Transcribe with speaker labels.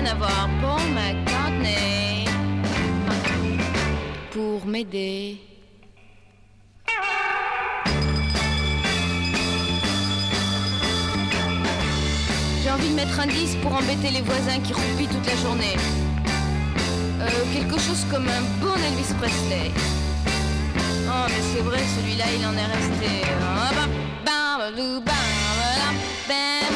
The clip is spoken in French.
Speaker 1: avoir Paul McCartney pour m'aider. J'ai envie de mettre un disque pour embêter les voisins qui roupillent toute la journée. Quelque chose comme un bon Elvis Presley. Oh mais c'est vrai, celui-là il en est resté.